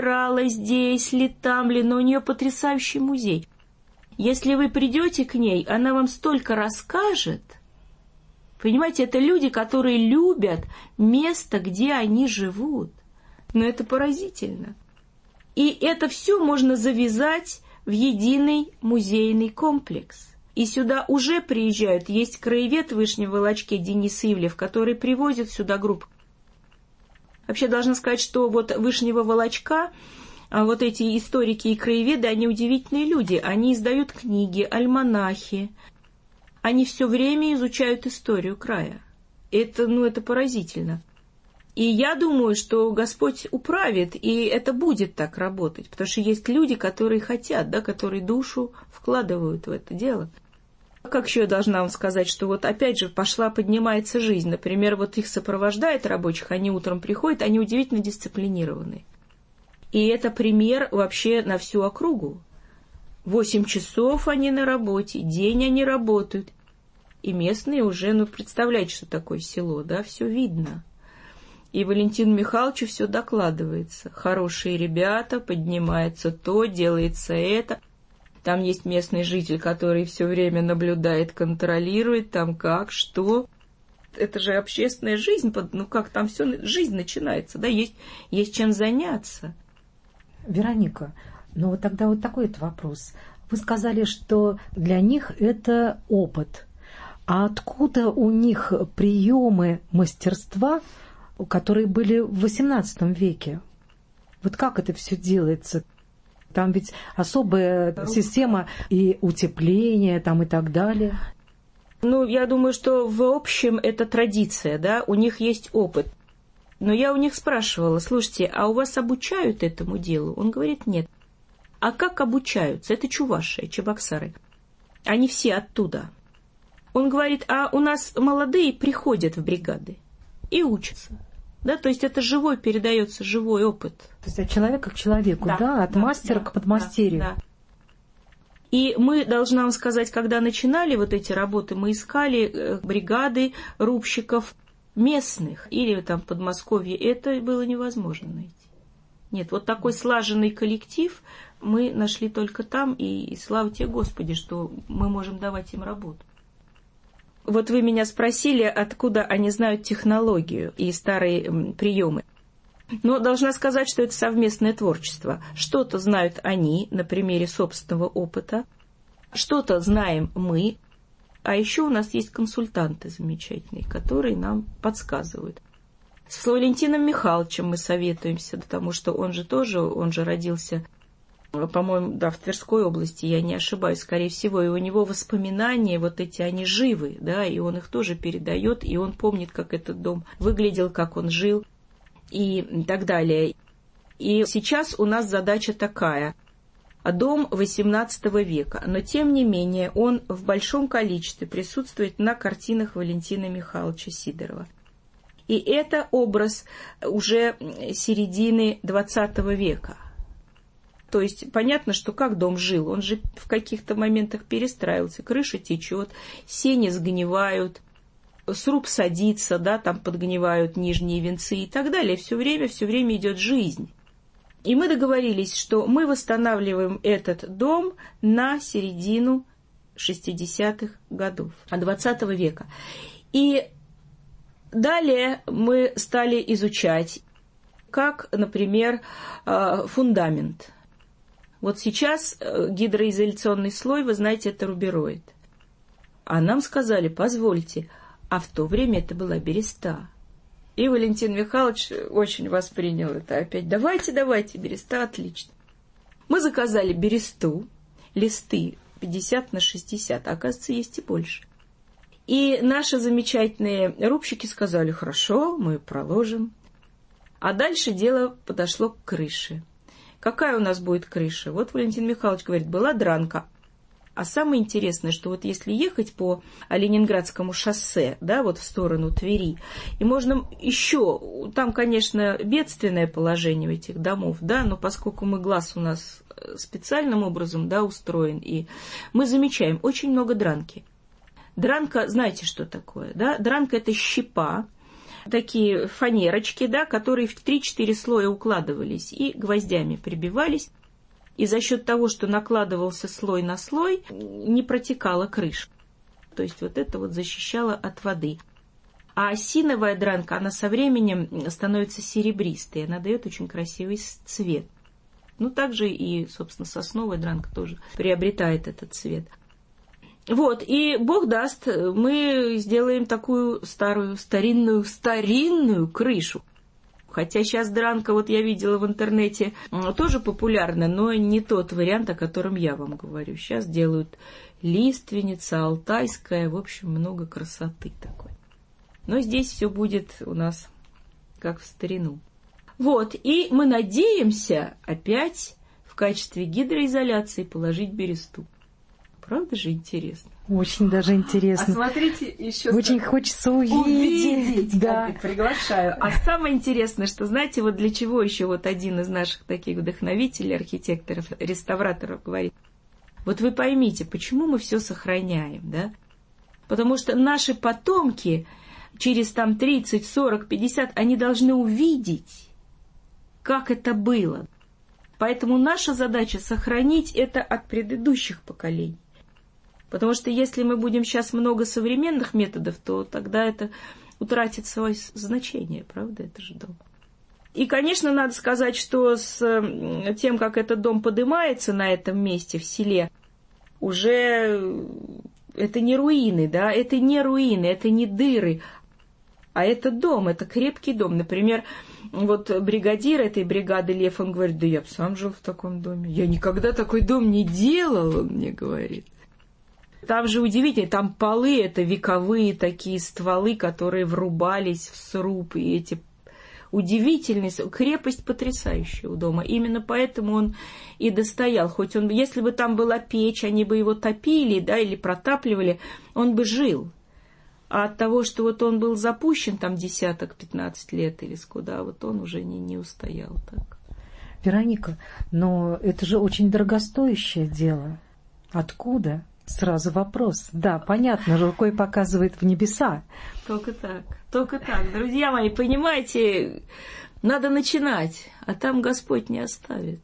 здесь ли, там ли, но у нее потрясающий музей. Если вы придете к ней, она вам столько расскажет. Понимаете, это люди, которые любят место, где они живут. Но это поразительно. И это все можно завязать в единый музейный комплекс. И сюда уже приезжают. Есть краевед в Вышнем Волочке Денис Ивлев, который привозит сюда группу. Вообще должна сказать, что вот Вышнего Волочка, вот эти историки и краеведы, они удивительные люди. Они издают книги, альманахи. Они все время изучают историю края. Это поразительно. И я думаю, что Господь управит, и это будет так работать. Потому что есть люди, которые хотят, да, которые душу вкладывают в это дело. Как еще я должна вам сказать, что вот опять же поднимается жизнь. Например, вот их сопровождает рабочих, они утром приходят, они удивительно дисциплинированы. И это пример вообще на всю округу. 8 часов они на работе, день они работают. И местные уже, представляете, что такое село, да, все видно. И Валентину Михайловичу все докладывается. Хорошие ребята, поднимается то, делается это. Там есть местный житель, который все время наблюдает, контролирует, там как, что. Это же общественная жизнь, как там все, жизнь начинается, да, есть чем заняться. Вероника, вот тогда вот такой вопрос. Вы сказали, что для них это опыт. А откуда у них приемы мастерства, которые были в XVIII веке? Вот как это все делается? Там ведь особая система и утепления там и так далее. Я думаю, что в общем это традиция, да, у них есть опыт. Но я у них спрашивала: слушайте, а у вас обучают этому делу? Он говорит: нет. А как обучаются? Это чуваши, чебоксары. Они все оттуда. Он говорит: а у нас молодые приходят в бригады и учатся. Да, то есть это передается живой опыт. То есть от человека к человеку, да? От мастера к подмастерью. Да. И мы, должна вам сказать, когда начинали вот эти работы, мы искали бригады рубщиков местных или там в Подмосковье. Это было невозможно найти. Нет, вот такой слаженный коллектив мы нашли только там, и слава тебе, Господи, что мы можем давать им работу. Вот вы меня спросили, откуда они знают технологию и старые приемы. Но должна сказать, что это совместное творчество. Что-то знают они на примере собственного опыта, что-то знаем мы, а еще у нас есть консультанты замечательные, которые нам подсказывают. С Валентином Михайловичем мы советуемся, потому что он же родился, по-моему, в Тверской области, я не ошибаюсь, скорее всего, и у него воспоминания вот эти, они живы, да, и он их тоже передает, и он помнит, как этот дом выглядел, как он жил и так далее. И сейчас у нас задача такая. Дом XVIII века, но тем не менее он в большом количестве присутствует на картинах Валентина Михайловича Сидорова. И это образ уже середины XX века. То есть понятно, что как дом жил, он же в каких-то моментах перестраивался, крыша течет, сени сгнивают, сруб садится, да, там подгнивают нижние венцы и так далее. Все время идет жизнь. И мы договорились, что мы восстанавливаем этот дом на середину 60-х годов, XX века. И далее мы стали изучать, как, например, фундамент. Вот сейчас гидроизоляционный слой, вы знаете, это рубероид. А нам сказали: позвольте, а в то время это была береста. И Валентин Михайлович очень воспринял это опять. Давайте, береста, отлично. Мы заказали бересту, листы 50×60, а оказывается, есть и больше. И наши замечательные рубщики сказали: хорошо, мы проложим. А дальше дело подошло к крыше. Какая у нас будет крыша? Вот Валентин Михайлович говорит: была дранка. А самое интересное, что вот если ехать по Ленинградскому шоссе, да, вот в сторону Твери, и можно еще, там, конечно, бедственное положение этих домов, да, но поскольку глаз у нас специальным образом, да, устроен, и мы замечаем очень много дранки. Дранка, знаете, что такое, да? Дранка – это щепа, такие фанерочки, да, которые в 3-4 слоя укладывались и гвоздями прибивались. И за счет того, что накладывался слой на слой, не протекала крыша. То есть вот это вот защищало от воды. А осиновая дранка, она со временем становится серебристой, она дает очень красивый цвет. Ну, также и, собственно, сосновая дранка тоже приобретает этот цвет. Вот, и Бог даст, мы сделаем такую старинную крышу. Хотя сейчас дранка, вот я видела в интернете, тоже популярна, но не тот вариант, о котором я вам говорю. Сейчас делают лиственница, алтайская, в общем, много красоты такой. Но здесь все будет у нас как в старину. Вот, и мы надеемся опять в качестве гидроизоляции положить бересту. Правда же интересно? Очень даже интересно. А смотрите, еще... Очень хочется увидеть. Да. Приглашаю. А самое интересное, что, знаете, вот для чего еще вот один из наших таких вдохновителей, архитекторов, реставраторов говорит. Вот вы поймите, почему мы все сохраняем, да? Потому что наши потомки через там 30, 40, 50, они должны увидеть, как это было. Поэтому наша задача сохранить это от предыдущих поколений. Потому что если мы будем сейчас много современных методов, то тогда это утратит свое значение, правда? Это же дом. И, конечно, надо сказать, что с тем, как этот дом поднимается на этом месте, в селе, уже это не руины, да, это не руины, это не дыры, а это дом, это крепкий дом. Например, вот бригадир этой бригады Лев, он говорит, да я бы сам жил в таком доме. Я никогда такой дом не делал, он мне говорит. Там же удивительно, там полы, это вековые такие стволы, которые врубались в сруб, и эти удивительные, крепость потрясающая у дома. Именно поэтому он и достоял. Хоть он, если бы там была печь, они бы его топили, да, или протапливали, он бы жил. А от того, что вот он был запущен там 10-15 лет или скуда, вот он уже не устоял так. Вероника, но это же очень дорогостоящее дело. Откуда? Сразу вопрос. Да, понятно, рукой показывает в небеса. Только так. Друзья мои, понимаете, надо начинать, а там Господь не оставит.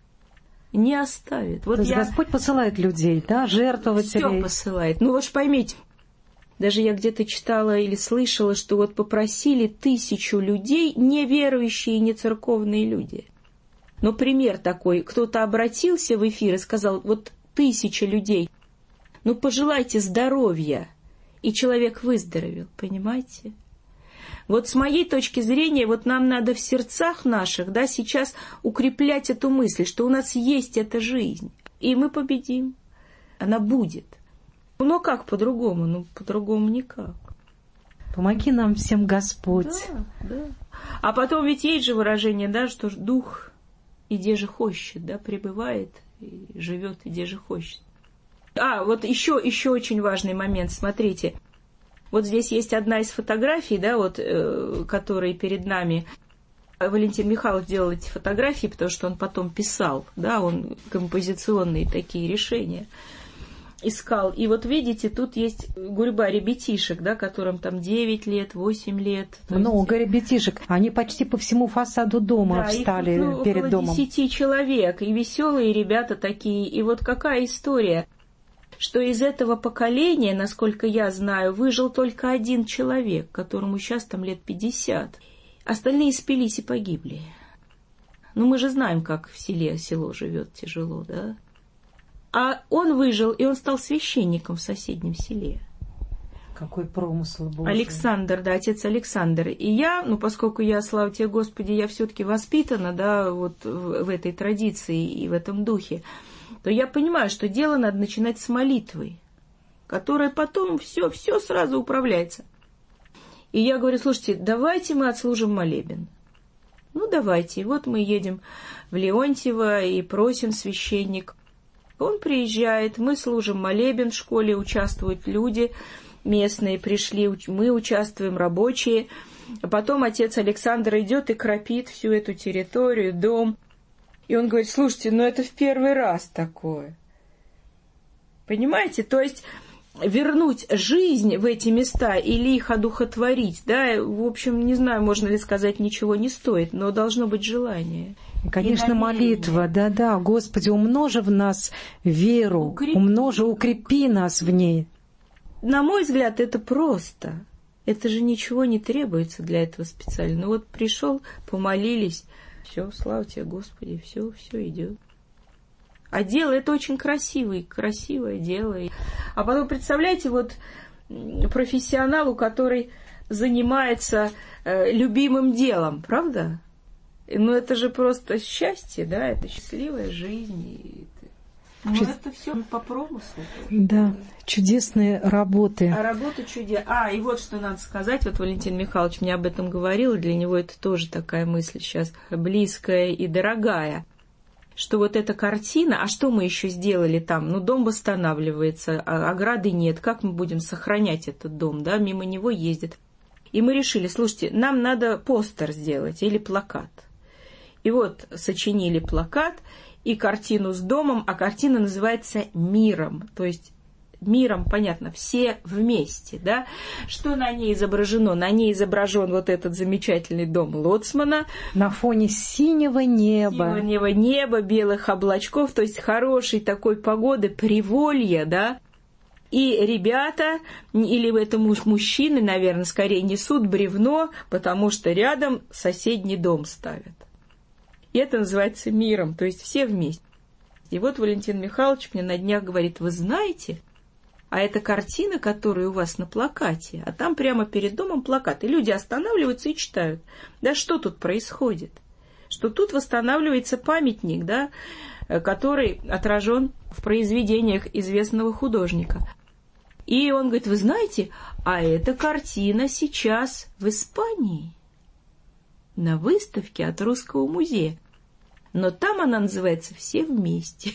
Не оставит. Вот то есть Господь посылает людей, да, жертвователей. Все посылает. Ну вот ж поймите, даже я где-то читала или слышала, что вот попросили 1000 людей, неверующие и не церковные люди. Но пример такой, кто-то обратился в эфир и сказал, вот 1000 людей, ну, пожелайте здоровья, и человек выздоровел, понимаете? Вот с моей точки зрения, вот нам надо в сердцах наших, да, сейчас укреплять эту мысль, что у нас есть эта жизнь, и мы победим, она будет. Но как по-другому? Ну, по-другому никак. Помоги нам всем, Господь. Да. А потом ведь есть же выражение, да, что дух, иде же хочет, да, пребывает, и живет, иде же хочет. Вот еще очень важный момент, смотрите. Вот здесь есть одна из фотографий, да, вот, которые перед нами. Валентин Михайлов делал эти фотографии, потому что он потом писал, да, он композиционные такие решения искал. И вот видите, тут есть гурьба ребятишек, да, которым там 9 лет, 8 лет. Много ребятишек. Они почти по всему фасаду дома встали перед домом. Около 10 человек, и веселые ребята такие. И вот какая история, что из этого поколения, насколько я знаю, выжил только один человек, которому сейчас там лет 50. Остальные спились и погибли. Ну, мы же знаем, как в село живет тяжело, да? А он выжил, и он стал священником в соседнем селе. Какой промысл Божий. Александр, да, отец Александр. И я, поскольку я, слава тебе, Господи, я все-таки воспитана, да, вот в этой традиции и в этом духе, то я понимаю, что дело надо начинать с молитвы, которая потом все сразу управляется. И я говорю, слушайте, давайте мы отслужим молебен. Ну, давайте. И вот мы едем в Леонтьево и просим священник. Он приезжает, мы служим молебен в школе, участвуют люди местные, пришли, мы участвуем, рабочие. А потом отец Александр идет и кропит всю эту территорию, дом. И он говорит: слушайте, это в первый раз такое. Понимаете? То есть вернуть жизнь в эти места или их одухотворить, да, в общем, не знаю, можно ли сказать, ничего не стоит, но должно быть желание. И, конечно, молитва, да, Господи, умножи в нас веру, укрепи нас в ней. На мой взгляд, это просто. Это же ничего не требуется для этого специально. Вот пришел, помолились, все, слава тебе, Господи, все идет. А дело это очень красивое дело. А потом, представляете, вот профессионалу, который занимается любимым делом, правда? Это же просто счастье, да, это счастливая жизнь. Это все по промыслу. Да, чудесные работы. А работа чудесная. И вот что надо сказать, вот Валентин Михайлович мне об этом говорил, и для него это тоже такая мысль сейчас близкая и дорогая. Что вот эта картина, а что мы еще сделали там? Дом восстанавливается, ограды нет, как мы будем сохранять этот дом, да, мимо него ездят. И мы решили, слушайте, нам надо постер сделать или плакат. И вот сочинили плакат и картину с домом, а картина называется «Миром», то есть миром, понятно, все вместе, да? Что на ней изображено? На ней изображен вот этот замечательный дом Лоцмана. На фоне синего неба. Синего неба, белых облачков, то есть хорошей такой погоды, приволья, да? И ребята, или это мужчины, наверное, скорее несут бревно, потому что рядом соседний дом ставят. И это называется «Миром», то есть все вместе. И вот Валентин Михайлович мне на днях говорит: вы знаете, а это картина, которая у вас на плакате, а там прямо перед домом плакат. И люди останавливаются и читают. Да что тут происходит? Что тут восстанавливается памятник, да, который отражен в произведениях известного художника. И он говорит: вы знаете, а эта картина сейчас в Испании на выставке от Русского музея. Но там она называется «Все вместе».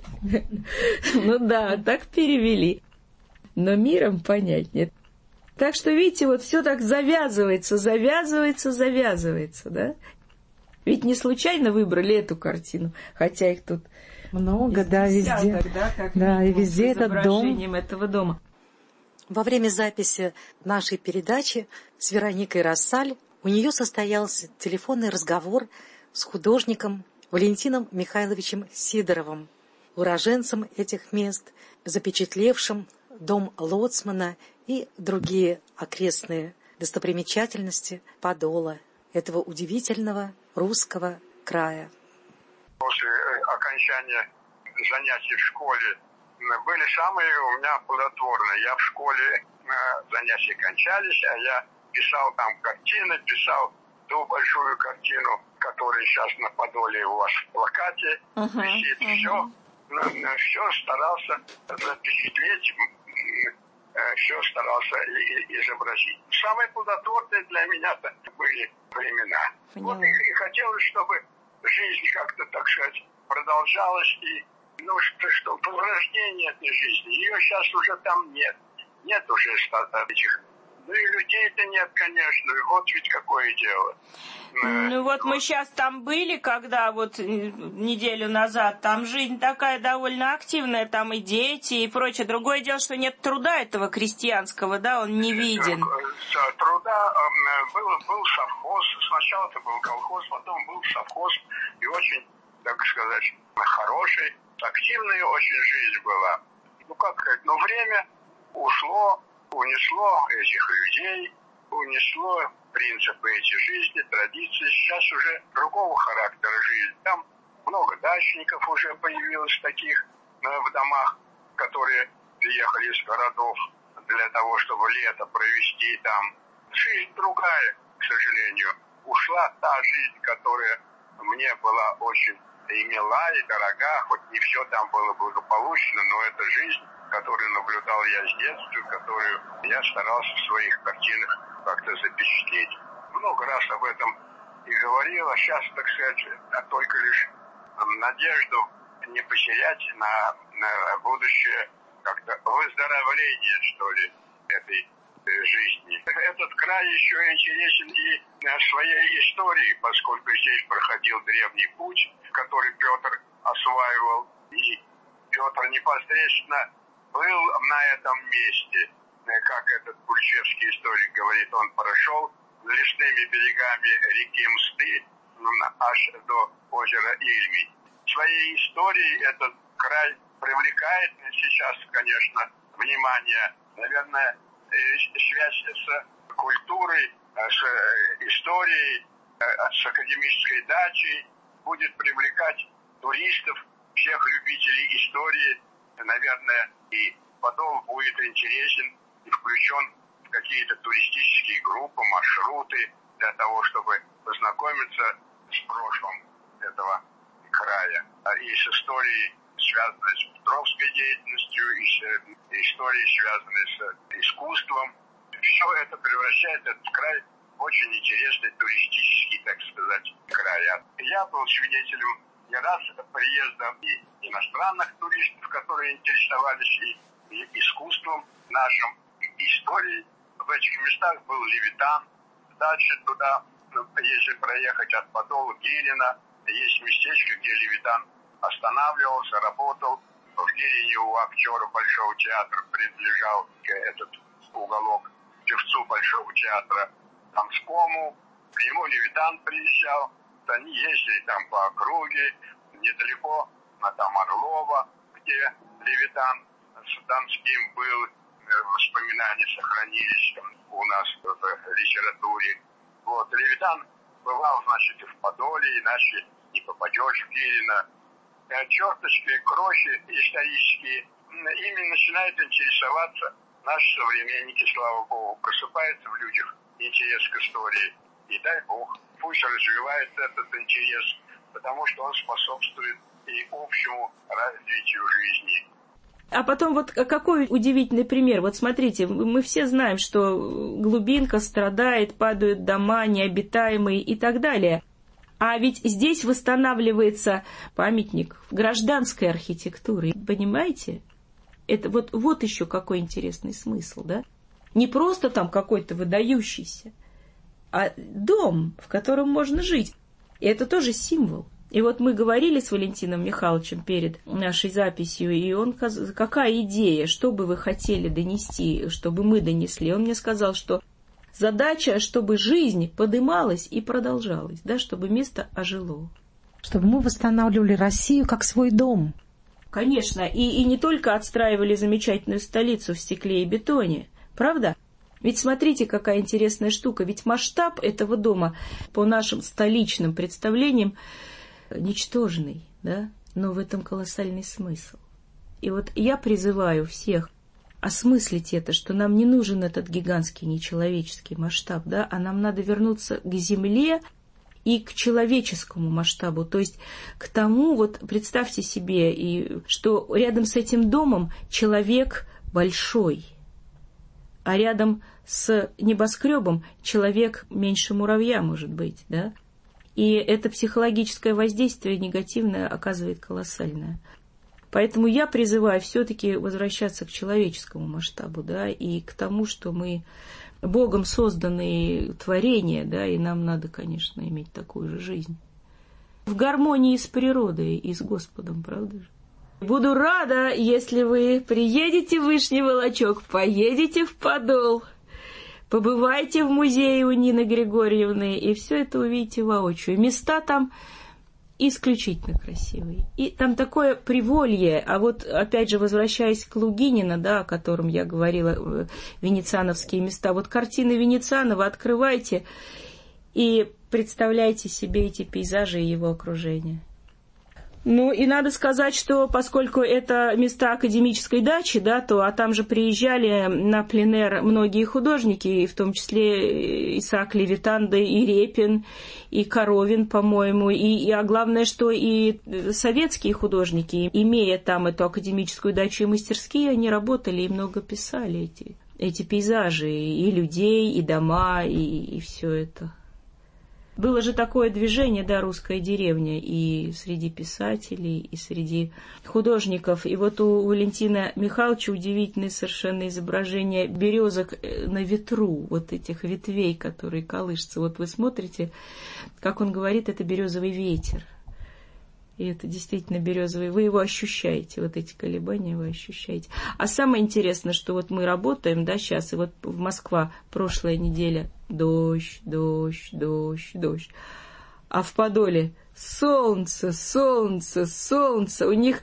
Да, так перевели. Но миром понятнее. Так что, видите, вот все так завязывается, да? Ведь не случайно выбрали эту картину, хотя их тут много, да, везде. Да, и везде этот дом. Этого дома. Во время записи нашей передачи с Вероникой Рассаль у нее состоялся телефонный разговор с художником Валентином Михайловичем Сидоровым, уроженцем этих мест, запечатлевшим дом Лоцмана и другие окрестные достопримечательности Подола, этого удивительного русского края. После окончания занятий в школе были самые у меня плодотворные. Я в школе занятия кончались, а я писал там картины, писал ту большую картину, которая сейчас на Подоле у вас в плакате висит. Все старался запечатлеть, все старался изобразить. Самые плодотворные для меня-то были времена. Вот и хотелось, чтобы жизнь как-то, так сказать, продолжалась, и что возрождение этой жизни, ее сейчас уже там нет. Нет уже этих. И людей-то нет, конечно. Вот ведь какое дело. Вот мы сейчас там были, когда вот неделю назад, там жизнь такая довольно активная, там и дети, и прочее. Другое дело, что нет труда этого крестьянского, да, он не виден. Труда был совхоз. Сначала это был колхоз, потом был совхоз. И очень, так сказать, хороший, активная очень жизнь была. Как сказать, но время унесло этих людей, унесло принципы эти жизни, традиции. Сейчас уже другого характера жизнь. Там много дачников уже появилось таких в домах, которые приехали из городов для того, чтобы лето провести там. Жизнь другая, к сожалению. Ушла та жизнь, которая мне была очень и мила, и дорога, хоть не все там было благополучно, но это жизнь, которую наблюдал я с детства, которую я старался в своих картинах как-то запечатлеть. Много раз об этом и говорил, а сейчас, так сказать, только лишь надежду не потерять на будущее как-то выздоровление, что ли, этой жизни. Этот край еще интересен и своей историей, поскольку здесь проходил древний путь, который Петр осваивал, и Петр непосредственно был на этом месте, как этот кульчевский историк говорит, он прошел лесными берегами реки Мсты аж до озера Ильмень. Своей историей этот край привлекает сейчас, конечно, внимание, наверное, связь с культурой, с историей, с академической дачей будет привлекать туристов, всех любителей истории. Наверное, и Подол будет интересен и включен в какие-то туристические группы, маршруты для того, чтобы познакомиться с прошлым этого края и с историей, связанной с петровской деятельностью, и с историей, связанной с искусством. Все это превращает этот край в очень интересный туристический, так сказать, край. Я был свидетелем не раз приезда и иностранных туристов, которые интересовались и искусством нашим, и историей. В этих местах был Левитан. Дальше туда, если проехать от Подола Гирина, есть местечко, где Левитан останавливался, работал. В Гирине у актера Большого театра принадлежал этот уголок певцу Большого театра Донскому. К нему Левитан приезжал. Они ездили там по округе, недалеко, там Орлова, где Левитан с Донским был. Воспоминания сохранились у нас в литературе. Вот, Левитан бывал, значит, и в Подоле, иначе не попадешь в Гирино. Черточки, крохи исторические, ими начинают интересоваться наши современники, слава Богу. Просыпается в людях интерес к истории. И дай Бог, пусть развивается этот интерес, потому что он способствует и общему развитию жизни. А потом вот какой удивительный пример. Вот смотрите, мы все знаем, что глубинка страдает, падают дома необитаемые и так далее. А ведь здесь восстанавливается памятник гражданской архитектуры. Понимаете? Это вот еще какой интересный смысл, да? Не просто там какой-то выдающийся, а дом, в котором можно жить. И это тоже символ. И вот мы говорили с Валентином Михайловичем перед нашей записью, и он какая идея, что бы вы хотели донести, чтобы мы донесли. Он мне сказал, что задача, чтобы жизнь подымалась и продолжалась, да, чтобы место ожило. Чтобы мы восстанавливали Россию как свой дом. Конечно, и не только отстраивали замечательную столицу в стекле и бетоне, правда? Ведь смотрите, какая интересная штука. Ведь масштаб этого дома, по нашим столичным представлениям, ничтожный, да? Но в этом колоссальный смысл. И вот я призываю всех осмыслить это, что нам не нужен этот гигантский нечеловеческий масштаб, да? А нам надо вернуться к земле и к человеческому масштабу, то есть к тому, вот представьте себе, и что рядом с этим домом человек большой, а рядом с небоскребом человек меньше муравья, может быть, да? И это психологическое воздействие негативное оказывает колоссальное. Поэтому я призываю все-таки возвращаться к человеческому масштабу, да, и к тому, что мы Богом созданные творения, да, и нам надо, конечно, иметь такую же жизнь. В гармонии с природой и с Господом, правда же? Буду рада, если вы приедете в Вышний Волочок, поедете в Подол, побывайте в музее у Нины Григорьевны, и все это увидите воочию. Места там исключительно красивые. И там такое приволье. А вот, опять же, возвращаясь к Лугинина, да, о котором я говорила, венециановские места. Вот картины Венецианова открывайте и представляйте себе эти пейзажи и его окружение. Ну, и надо сказать, что поскольку это места академической дачи, да, а там же приезжали на пленэр многие художники, и в том числе Исаак Левитан, да и Репин, и Коровин, по-моему, а главное, что и советские художники, имея там эту академическую дачу и мастерские, они работали и много писали эти пейзажи, и людей, и дома, и все это. Было же такое движение, да, «Русская деревня», и среди писателей, и среди художников. И вот у Валентина Михайловича удивительное совершенно изображение березок на ветру, вот этих ветвей, которые колышутся. Вот вы смотрите, как он говорит, это березовый ветер. И это действительно березовый. Вы его ощущаете, вот эти колебания вы ощущаете. А самое интересное, что вот мы работаем, да, сейчас, и вот в Москва прошлая неделя дождь, дождь, дождь, дождь. А в Подоле солнце, солнце, солнце. У них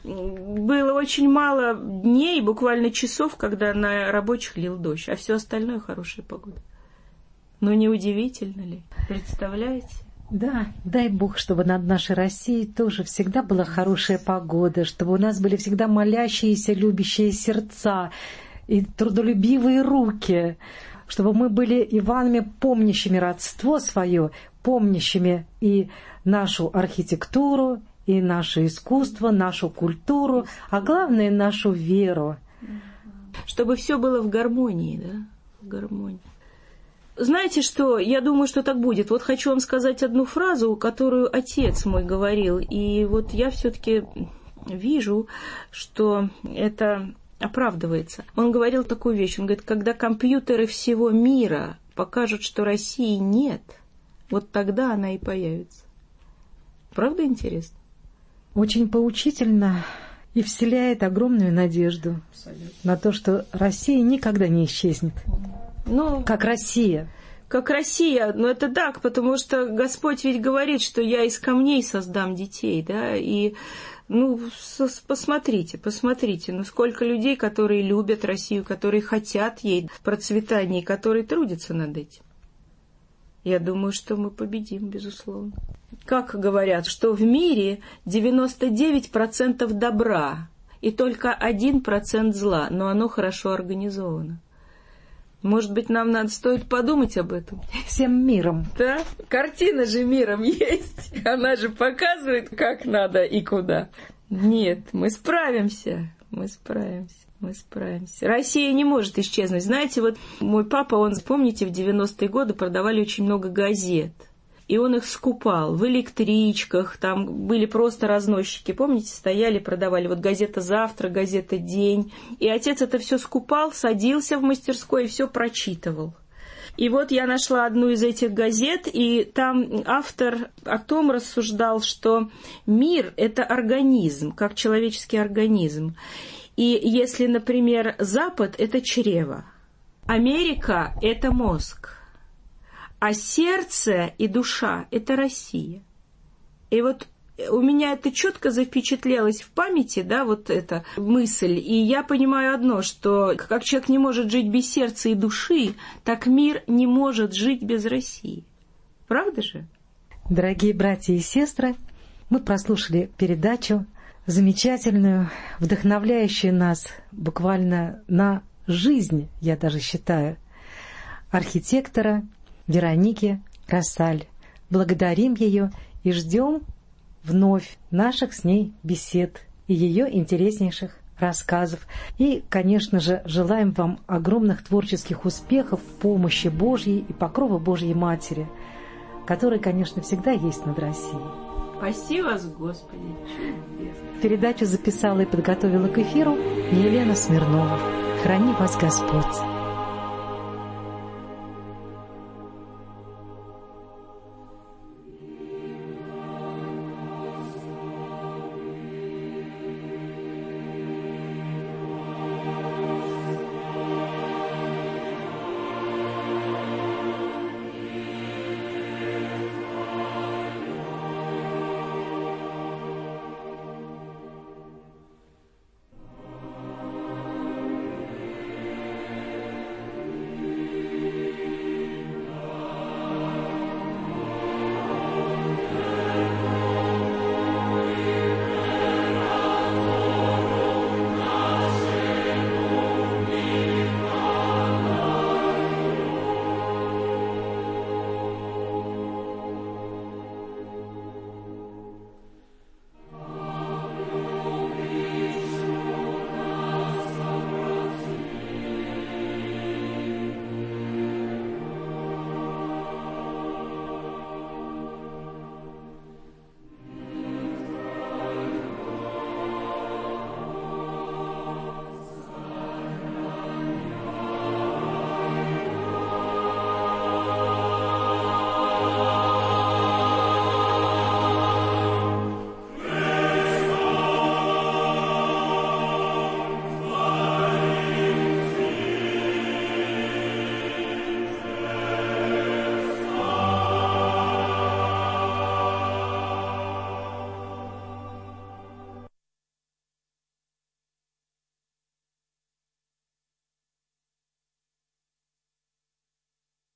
было очень мало дней, буквально часов, когда на рабочих лил дождь, а все остальное хорошая погода. Ну, не удивительно ли? Представляете? Да, дай Бог, чтобы над нашей Россией тоже всегда была хорошая погода, чтобы у нас были всегда молящиеся, любящие сердца и трудолюбивые руки, чтобы мы были Иванами, помнящими родство свое, помнящими и нашу архитектуру, и наше искусство, нашу культуру, а главное, нашу веру. Чтобы все было в гармонии, да, в гармонии. Знаете что, я думаю, что так будет. Вот хочу вам сказать одну фразу, которую отец мой говорил, и вот я все-таки вижу, что это оправдывается. Он говорил такую вещь, он говорит, когда компьютеры всего мира покажут, что России нет, вот тогда она и появится. Правда интересно? Очень поучительно и вселяет огромную надежду на то, что Россия никогда не исчезнет. Ну, как Россия. Как Россия, но это так, потому что Господь ведь говорит, что я из камней создам детей, да, и, ну, посмотрите, ну, сколько людей, которые любят Россию, которые хотят ей процветания, которые трудятся над этим. Я думаю, что мы победим, безусловно. Как говорят, что в мире 99% добра и только 1% зла, но оно хорошо организовано. Может быть, нам стоит подумать об этом? Всем миром. Да? Картина же миром есть. Она же показывает, как надо и куда. Нет, мы справимся. Россия не может исчезнуть. Знаете, вот мой папа, он, помните, в 90-е годы продавали очень много газет. И он их скупал в электричках, там были просто разносчики, помните, стояли, продавали, вот газета «Завтра», газета «День». И отец это все скупал, садился в мастерской и все прочитывал. И вот я нашла одну из этих газет, и там автор о том рассуждал, что мир – это организм, как человеческий организм. И если, например, Запад – это чрево, Америка – это мозг, а сердце и душа – это Россия. И вот у меня это четко запечатлелось в памяти, да, вот эта мысль. И я понимаю одно, что как человек не может жить без сердца и души, так мир не может жить без России. Правда же? Дорогие братья и сестры, мы прослушали передачу замечательную, вдохновляющую нас буквально на жизнь, я даже считаю, архитектора Вероники Рассаль. Благодарим ее и ждем вновь наших с ней бесед и ее интереснейших рассказов. И, конечно же, желаем вам огромных творческих успехов, помощи Божьей и покрова Божьей Матери, который, конечно, всегда есть над Россией. Спаси вас, Господи! Передачу записала и подготовила к эфиру Елена Смирнова. Храни вас Господь!